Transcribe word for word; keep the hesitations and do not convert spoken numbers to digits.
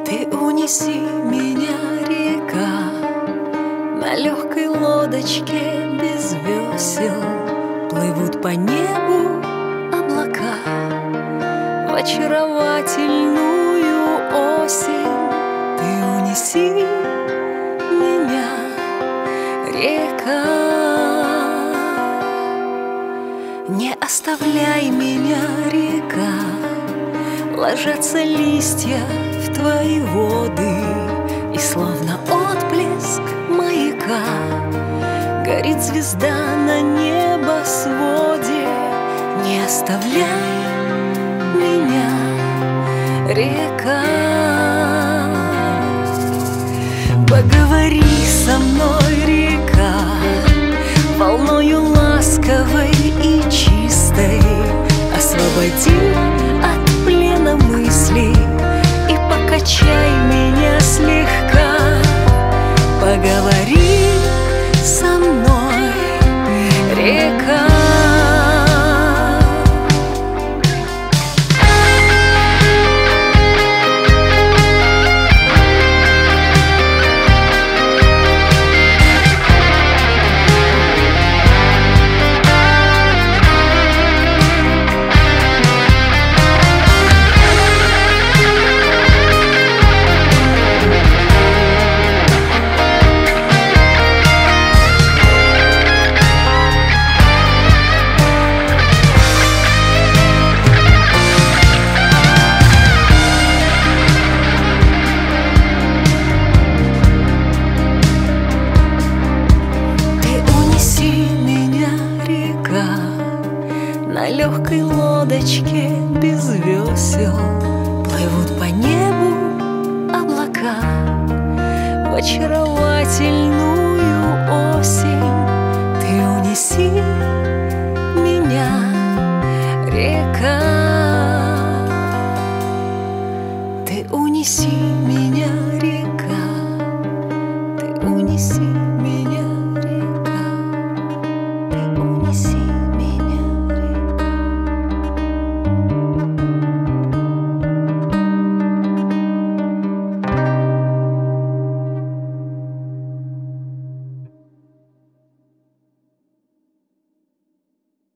Ты унеси меня, река, на легкой лодочке без весел. Плывут по небу облака в очаровательную осень. Ты унеси меня, река, не оставляй меня, река. Ложатся листья в твои воды, и словно отблеск маяка горит звезда на небосводе. Не оставляй меня, река. Поговори со мной, река, волною ласковой и чистой. Освободи от плена мыслей и покачай меня слегка. Поговори со мной, река. На легкой лодочке без весел плывут по небу облака в очаровательную осень. Ты унеси